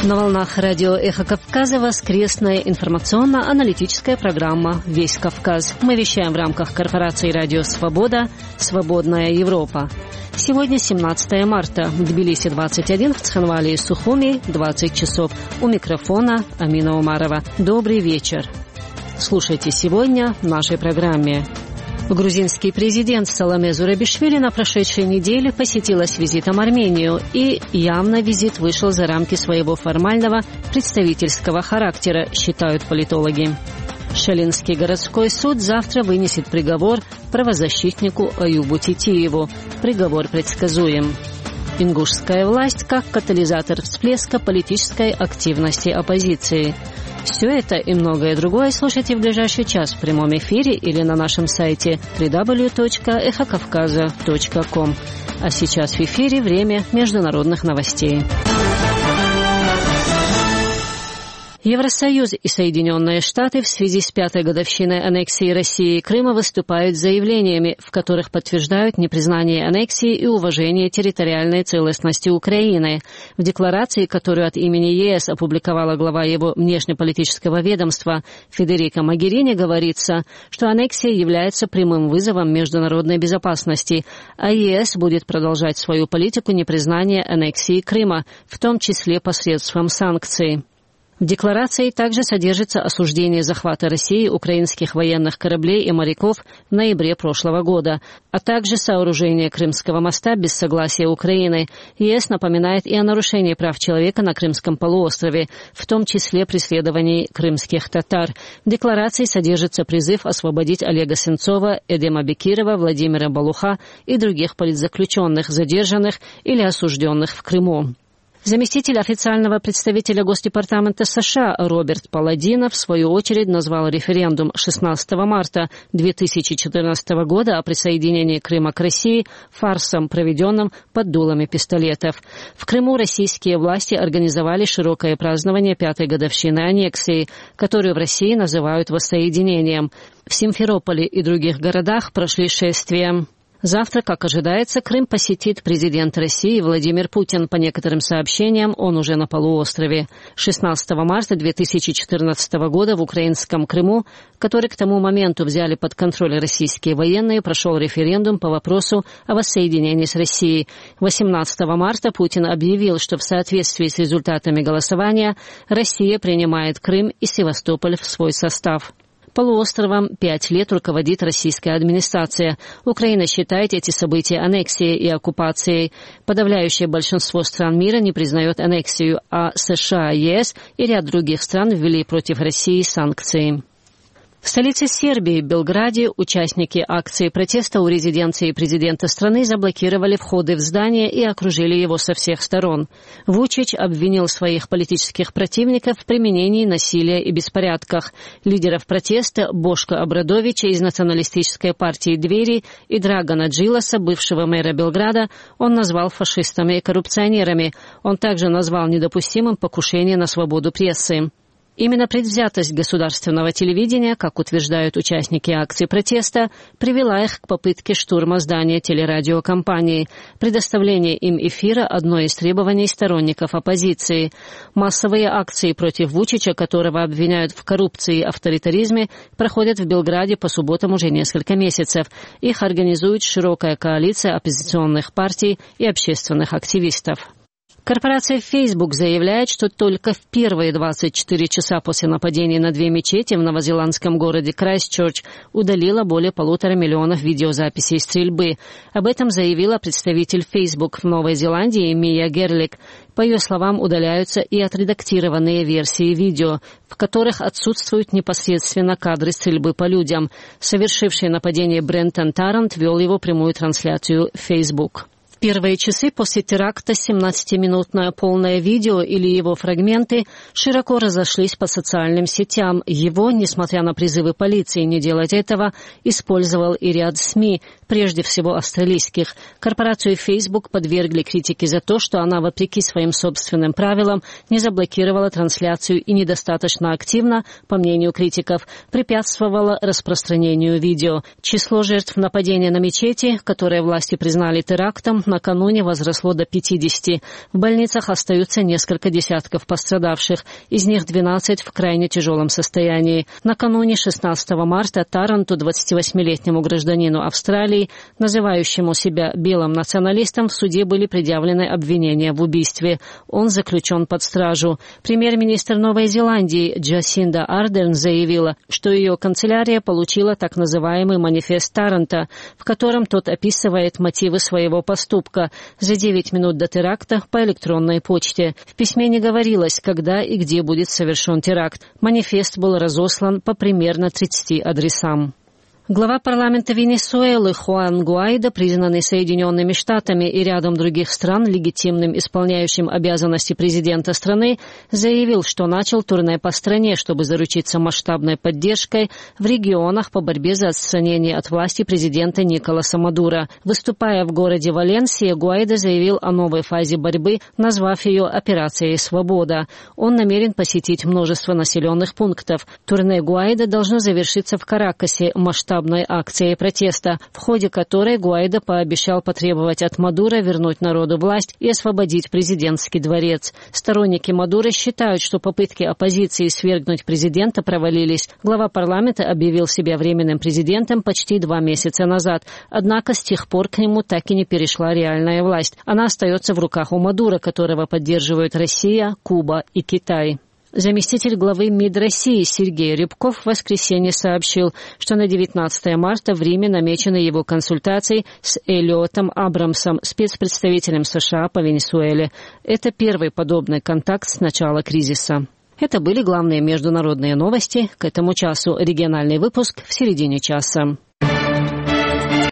На волнах радио «Эхо Кавказа» воскресная информационно-аналитическая программа «Весь Кавказ». Мы вещаем в рамках корпорации «Радио Свобода. Свободная Европа». Сегодня 17 марта. В Тбилиси 21, в Цхинвале и Сухуми 20 часов. У микрофона Амина Умарова. Добрый вечер. Слушайте сегодня в нашей программе. Грузинский президент Саломе Зурабишвили на прошедшей неделе посетила с визитом Армению, и явно визит вышел за рамки своего формального представительского характера, считают политологи. Шалинский городской суд завтра вынесет приговор правозащитнику Аюбу Титиеву. Приговор предсказуем. Ингушская власть как катализатор всплеска политической активности оппозиции. Все это и многое другое слушайте в ближайший час в прямом эфире или на нашем сайте www.ekhokavkaza.com. А сейчас в эфире время международных новостей. Евросоюз и Соединенные Штаты в связи с 5-й годовщиной аннексии России Крыма выступают с заявлениями, в которых подтверждают непризнание аннексии и уважение территориальной целостности Украины. В декларации, которую от имени ЕС опубликовала глава его внешнеполитического ведомства Федерико Могерини, говорится, что аннексия является прямым вызовом международной безопасности, а ЕС будет продолжать свою политику непризнания аннексии Крыма, в том числе посредством санкций. В декларации также содержится осуждение захвата России украинских военных кораблей и моряков в ноябре прошлого года, а также сооружение Крымского моста без согласия Украины. ЕС напоминает и о нарушении прав человека на Крымском полуострове, в том числе преследовании крымских татар. В декларации содержится призыв освободить Олега Сенцова, Эдема Бекирова, Владимира Балуха и других политзаключенных, задержанных или осужденных в Крыму. Заместитель официального представителя Госдепартамента США Роберт Паладино в свою очередь назвал референдум 16 марта 2014 года о присоединении Крыма к России фарсом, проведенным под дулами пистолетов. В Крыму российские власти организовали широкое празднование 5-й годовщины аннексии, которую в России называют воссоединением. В Симферополе и других городах прошли шествия. Завтра, как ожидается, Крым посетит президент России Владимир Путин. По некоторым сообщениям, он уже на полуострове. 16 марта 2014 года в украинском Крыму, который к тому моменту взяли под контроль российские военные, прошел референдум по вопросу о воссоединении с Россией. 18 марта Путин объявил, что в соответствии с результатами голосования Россия принимает Крым и Севастополь в свой состав. Полуостровом 5 лет руководит российская администрация. Украина считает эти события аннексией и оккупацией. Подавляющее большинство стран мира не признает аннексию, а США, ЕС и ряд других стран ввели против России санкции. В столице Сербии, Белграде, участники акции протеста у резиденции президента страны заблокировали входы в здание и окружили его со всех сторон. Вучич обвинил своих политических противников в применении насилия и беспорядках. Лидеров протеста Бошко Обрадовича из националистической партии «Двери» и Драгана Джиласа, бывшего мэра Белграда, он назвал фашистами и коррупционерами. Он также назвал недопустимым покушение на свободу прессы. Именно предвзятость государственного телевидения, как утверждают участники акции протеста, привела их к попытке штурма здания телерадиокомпании. Предоставление им эфира – одно из требований сторонников оппозиции. Массовые акции против Вучича, которого обвиняют в коррупции и авторитаризме, проходят в Белграде по субботам уже несколько месяцев. Их организует широкая коалиция оппозиционных партий и общественных активистов. Корпорация Facebook заявляет, что только в первые 24 часа после нападения на 2 мечети в новозеландском городе Крайстчерч удалила более 1,5 миллиона видеозаписей стрельбы. Об этом заявила представитель Facebook в Новой Зеландии Мия Герлик. По ее словам, удаляются и отредактированные версии видео, в которых отсутствуют непосредственно кадры стрельбы по людям. Совершивший нападение Брентон Тарант вел его прямую трансляцию в Facebook. В первые часы после теракта 17-минутное полное видео или его фрагменты широко разошлись по социальным сетям. Его, несмотря на призывы полиции не делать этого, использовал и ряд СМИ, прежде всего австралийских. Корпорацию Facebook подвергли критике за то, что она, вопреки своим собственным правилам, не заблокировала трансляцию и недостаточно активно, по мнению критиков, препятствовала распространению видео. Число жертв нападения на мечети, которые власти признали терактом, накануне возросло до 50. В больницах остаются несколько десятков пострадавших, из них 12 в крайне тяжелом состоянии. Накануне 16 марта Таранту, 28-летнему гражданину Австралии, называющему себя белым националистом, в суде были предъявлены обвинения в убийстве. Он заключен под стражу. Премьер-министр Новой Зеландии Джасинда Ардерн заявила, что ее канцелярия получила так называемый манифест Таранта, в котором тот описывает мотивы своего поступка за 9 минут до теракта по электронной почте. В письме не говорилось, когда и где будет совершен теракт. Манифест был разослан по примерно 30 адресам. Глава парламента Венесуэлы Хуан Гуайдо, признанный Соединенными Штатами и рядом других стран легитимным исполняющим обязанности президента страны, заявил, что начал турне по стране, чтобы заручиться масштабной поддержкой в регионах по борьбе за отстранение от власти президента Николаса Мадуро. Выступая в городе Валенсия, Гуайдо заявил о новой фазе борьбы, назвав ее «Операцией Свобода». Он намерен посетить множество населенных пунктов. Турне Гуайдо должно завершиться в Каракасе масштабной акцией протеста, в ходе которой Гуайдо пообещал потребовать от Мадуро вернуть народу власть и освободить президентский дворец. Сторонники Мадуро считают, что попытки оппозиции свергнуть президента провалились. Глава парламента объявил себя временным президентом почти 2 месяца назад, однако с тех пор к нему так и не перешла реальная власть. Она остается в руках у Мадуро, которого поддерживают Россия, Куба и Китай. Заместитель главы МИД России Сергей Рябков в воскресенье сообщил, что на 19 марта в Риме намечены его консультации с Эллиотом Абрамсом, спецпредставителем США по Венесуэле. Это первый подобный контакт с начала кризиса. Это были главные международные новости. К этому часу региональный выпуск в середине часа.